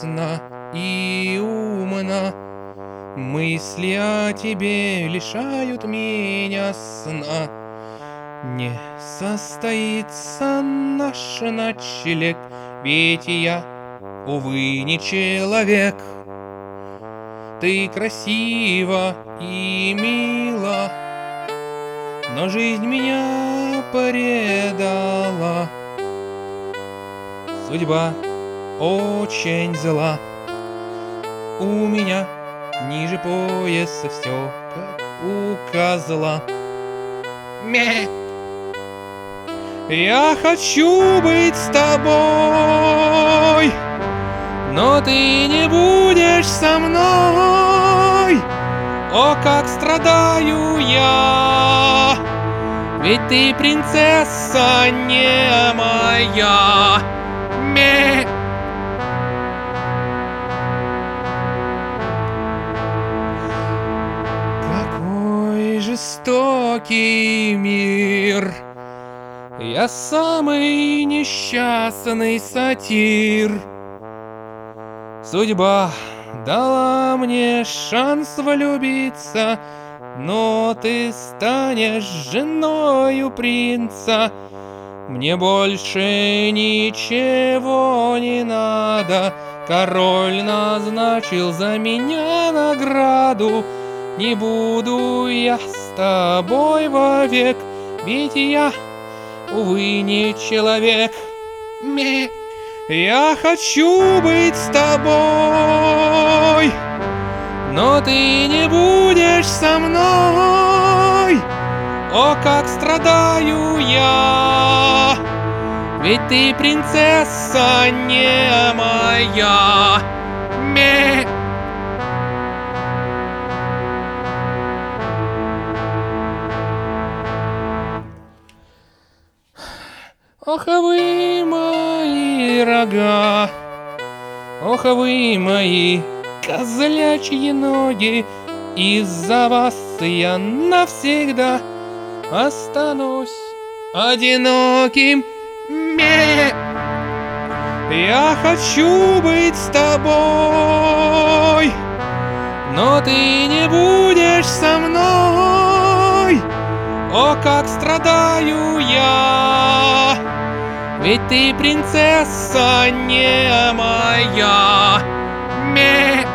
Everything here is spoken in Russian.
ясна и умна. Мысли о тебе лишают меня сна. Не состоится наш ночлег, ведь я, увы, не человек. Ты красива и мила, но жизнь меня предала. Судьба очень зла. У меня ниже пояса все, как у козла. Ме. Я хочу быть с тобой, но ты не будешь со мной. О, как страдаю я, ведь ты принцесса не моя. Ме. Какой жестокий мир! Я самый несчастный сатир. Судьба дала мне шанс влюбиться, но ты станешь женою принца. Мне больше ничего не надо. Король назначил за меня награду. Не буду я с тобой вовек, ведь я, увы, не человек. Ме. Я хочу быть с тобой, но ты не будешь со мной. О, как страдаю я, ведь ты принцесса не моя. Ме. Ох, вы мои рога, ох, вы мои козлячьи ноги, из-за вас я навсегда останусь одиноким. Ме. Я хочу быть с тобой, но ты не будешь со мной. О, как страдаю я, ведь ты принцесса не моя. Ме.